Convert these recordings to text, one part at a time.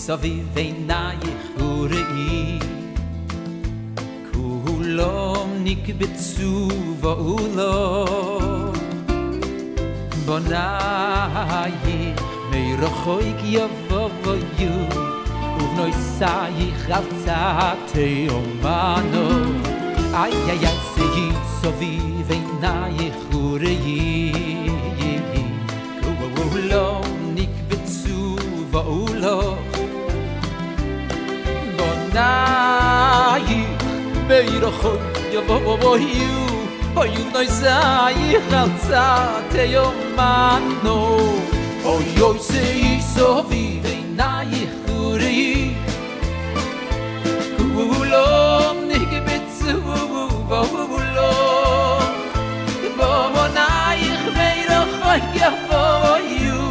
סביב עינייך וראי כולם נקבצו ועולם בנייך מרחוק יבואו ובנויסייך על צעתי אומנו איי איי איי סגי סביב עינייך וראי כולם נקבצו ועולם בנייך מרחוק יבואו ובנויסייך על צעתי אומנו אוי אוי סגי סביב עינייך וראי כולם נקבצו ועולם בנייך מרחוק יבואו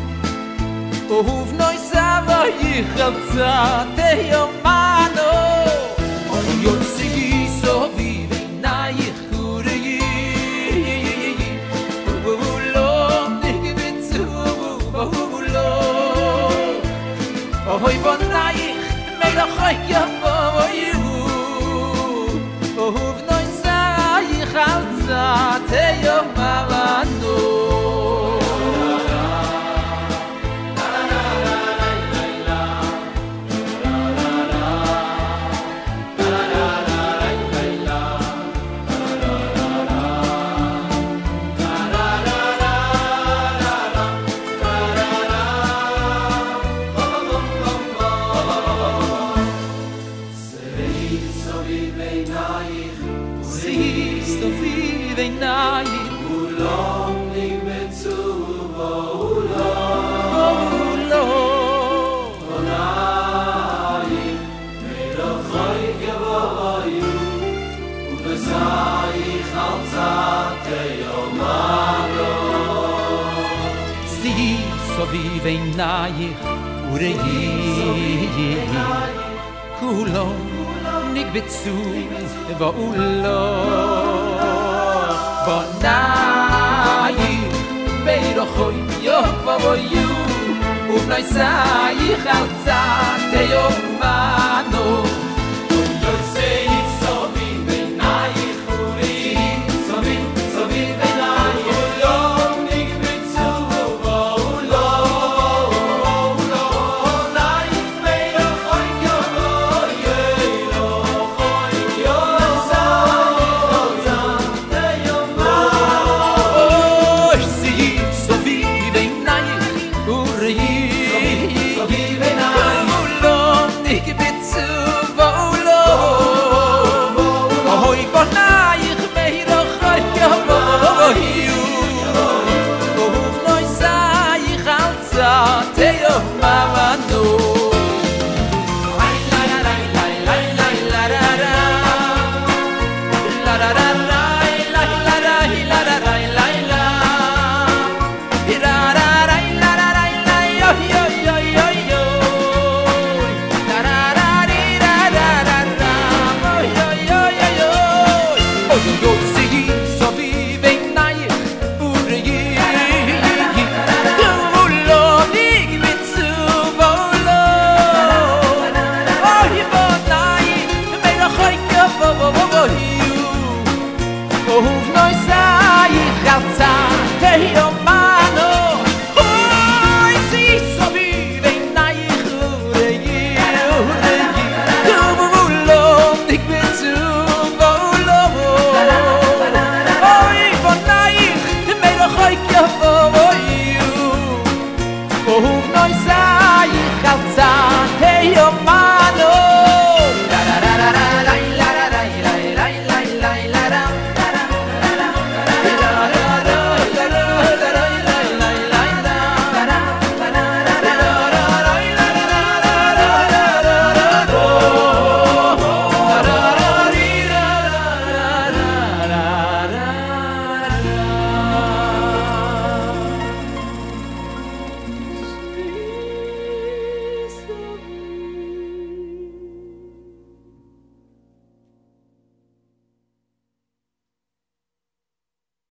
ובנויסייך על צעתי אומנו אוי אוי סגי סביב עינייך וראי כולם נקבצו ועולם אוי בנייך מרחוק יבואו ובנויסייך על צעתי אומנו סביב עינייך כולם נקבצו ועולם בנייך מרחוק יבואו ובנויסייך על צעתי אומנו סביב עינייך וראי כולם נקבצו ועולם בנייך מרחוק יבואו ובנויסייך על צעתי אומנו